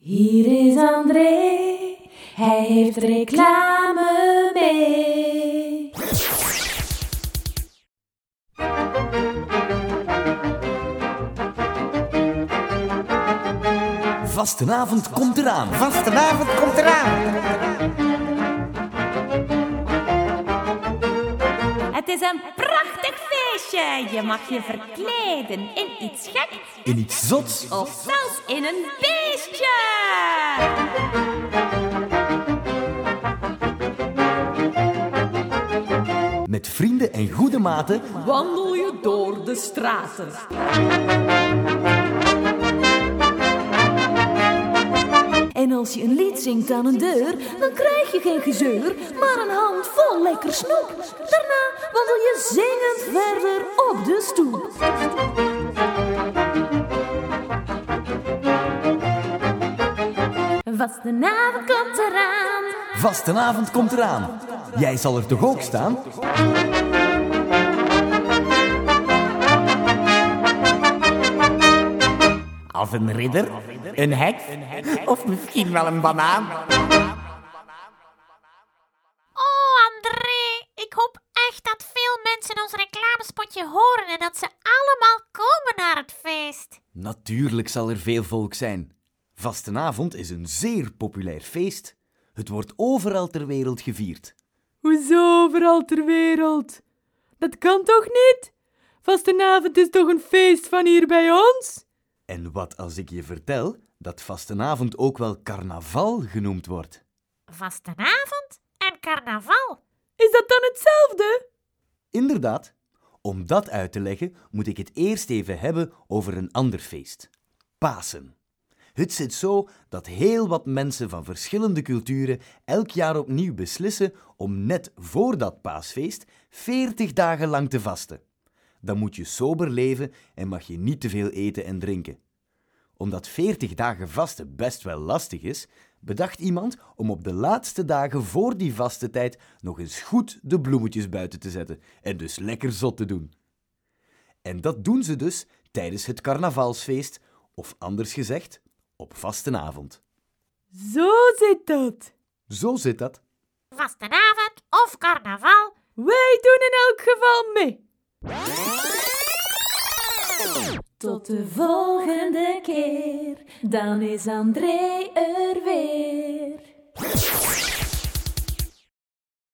Hier is André, hij heeft reclame mee. Vastenavond komt eraan. Vastenavond komt eraan. Het is een prachtig feestje. Je mag je verkleden in iets geks. In iets zots. Of zelfs in een beestje. Met vrienden en goede maten Wandel je door de straten. En als je een lied zingt aan een deur, dan krijg je geen gezeur, maar een hand vol lekker snoep. Daarna wandel je zingend verder op de stoep. Vastenavond komt eraan. Vastenavond komt eraan. Jij zal er toch ook staan? Als een ridder, een heks of misschien wel een banaan. Oh, André, ik hoop echt dat veel mensen ons reclamespotje horen en dat ze allemaal komen naar het feest. Natuurlijk zal er veel volk zijn. Vastenavond is een zeer populair feest. Het wordt overal ter wereld gevierd. Hoezo overal ter wereld? Dat kan toch niet? Vastenavond is toch een feest van hier bij ons? En wat als ik je vertel dat vastenavond ook wel carnaval genoemd wordt? Vastenavond en carnaval. Is dat dan hetzelfde? Inderdaad. Om dat uit te leggen moet ik het eerst even hebben over een ander feest. Pasen. Het zit zo dat heel wat mensen van verschillende culturen elk jaar opnieuw beslissen om net voor dat paasfeest 40 dagen lang te vasten. Dan moet je sober leven en mag je niet te veel eten en drinken. Omdat 40 dagen vasten best wel lastig is, bedacht iemand om op de laatste dagen voor die vastentijd nog eens goed de bloemetjes buiten te zetten en dus lekker zot te doen. En dat doen ze dus tijdens het carnavalsfeest, of anders gezegd, op vastenavond. Zo zit dat. Zo zit dat. Vastenavond of carnaval. Wij doen in elk geval mee. Tot de volgende keer, dan is André er weer.